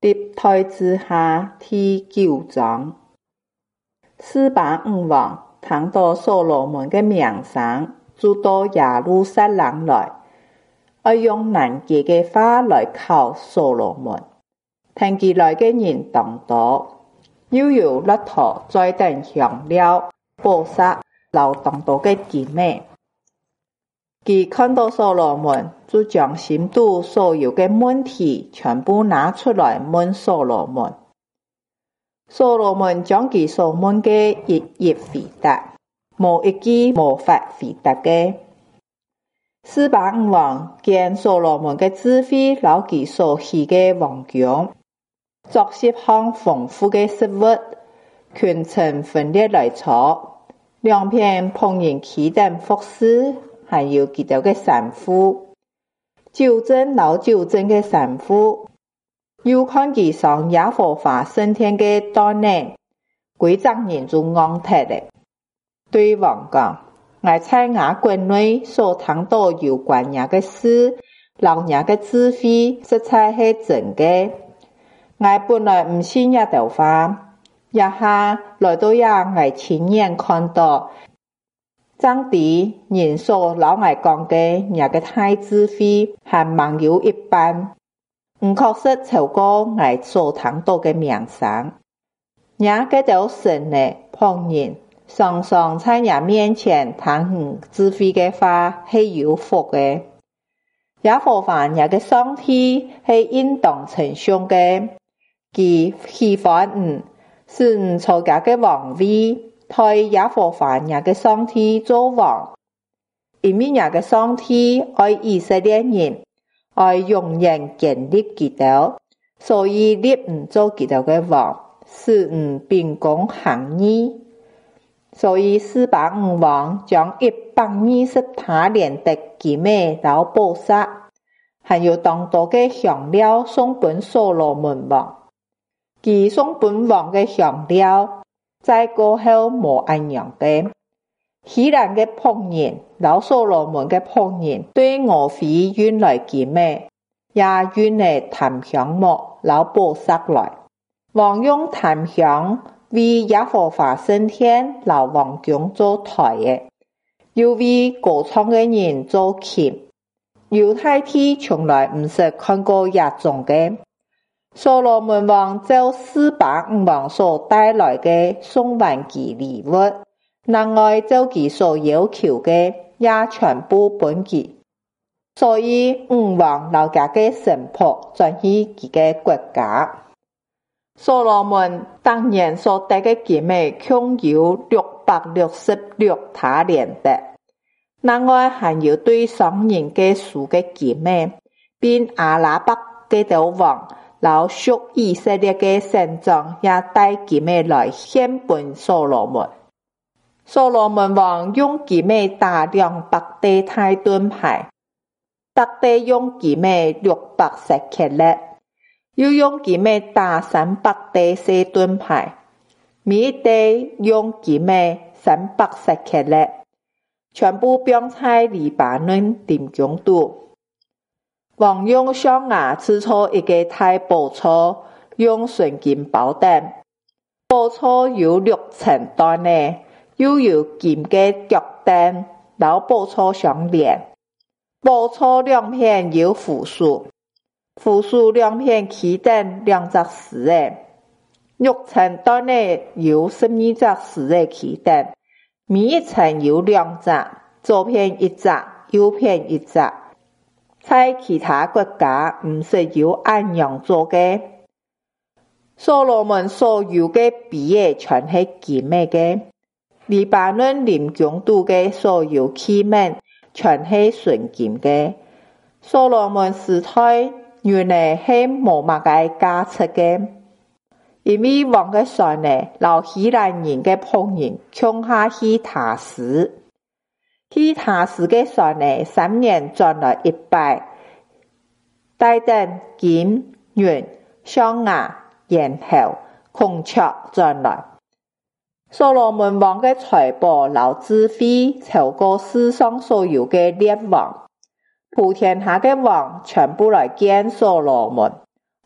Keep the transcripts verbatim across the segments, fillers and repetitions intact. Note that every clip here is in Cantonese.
历代之下第九章，四百五王听到所罗门的名声，就到耶路撒冷来，要用难解的话来考所罗门。听起来的人当多，又有骆驼在等香料、宝石、留当多的奇美。他看到所罗门，就将心中所有的问题全部拿出来问所罗门。所罗门将他所问的一一回答，无一句无法回答的。四百五王见所罗门的智慧，老他所喜的王宫，作十项丰富的食物，群臣分列来坐，两片烹饪器等服饰。还有几条的神父，纠正老纠正的神父，又看见上耶和华升天的当年，几十人就昂特的。对王讲，我在我国内所听到有关人的事，老人的智慧，实在是真的。我本来唔信这条话，一下来到也我亲眼看到。上帝人所老爱讲的人的大智慧，和网友一般，唔确实超过我所听到的名声。人这条神的旁人，常常在人面前谈智慧的话，是有福的。耶和华人的上帝是应当称颂的，其喜欢嗯，是唔错家的王位。在耶和华人的上帝做王，因为人的上帝爱以色列人，爱永远建立基督，所以立唔做基督的王，是唔秉公行义。所以四百五王将一百二十他连的奇美老宝石，还有当多的香料送本所罗门王，其送本王的香料。在过后无安样的，希兰的烹饪，老所罗门的烹饪，对我非运来奇美，也运来檀香木、老宝石来。王用檀香为耶和华升天，老王宫做台的，又为歌唱的人做琴。犹太地从来唔是看过这种的。所罗门王照四百五王所带来的送万其礼物，另外照其所要求的也全部本其。所以五王留家的神仆转去其个国家。所罗门当年所得的奇美共有六百六十六他连的，另外还有对上人的书的奇美，并阿拉伯的条王。老属以色列的神长也带奇美来献本所罗门。所罗门王用奇美打两百对大盾牌，特地用奇美六百石克勒，又用奇美打三百对小盾牌，每一对用奇美三百石克勒，全部标在黎巴嫩林宫度。王用象牙制作一个大宝座，用纯金包顶。宝座有六层端呢，又有金的脚凳，老宝座相连。宝座两片有扶手，扶手两片起灯两只石的。六层端呢有十二只石的起灯，每一层有两只，左边一只，右边一只。在其他国家唔是有按样做的。所罗门所有的比业全是奇美的，黎巴嫩林宫度的所有器皿全是纯金的。所罗门时代原来是无乜嘅价值的，因为王的孙呢，老希兰人的烹饪穷下去塔斯。其他时嘅算呢，三年赚了一百，带等金、银、象牙、然后孔雀赚来。所罗门王嘅财宝老智慧超过世上所有嘅列王，普天下嘅王全部来见所罗门，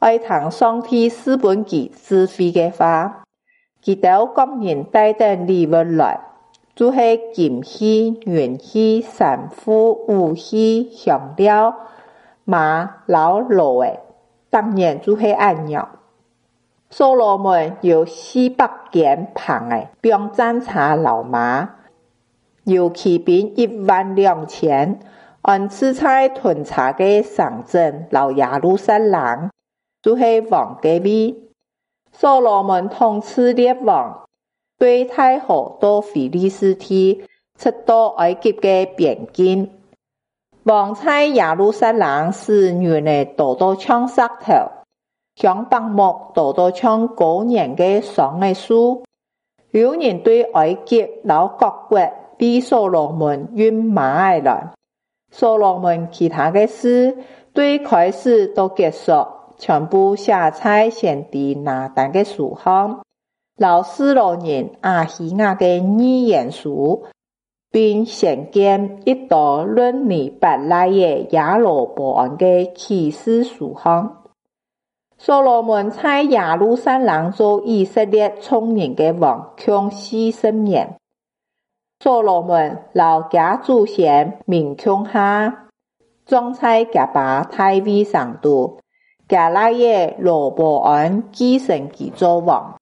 爱通上天赐本其智慧的话，其到各人带点礼物来，就是金器、银器、神符、武器、香料、马、老罗的，当然就是按样。所罗门有四百件旁的兵战车老马，有骑兵一万两千，安置在屯查的上镇老耶路撒冷，就是王的位。所罗门统治列王，对太河到菲利斯地，直到埃及的边境。王在耶路撒冷是原来多多唱石头，像棒木多多唱高年的桑的树。有人对埃及老各国比所罗门运马来，所罗门其他的事对开始都结束，全部写在先知拿单的书上，老师罗人阿希亚的预言书，并献见一道论尼伯来的亚罗伯安的启示书上。所罗门在耶路撒冷做以色列聪明的王，共四十年。所罗门老家祖先民穷下，装在家爸太位上度，家来的罗伯安继承其做王。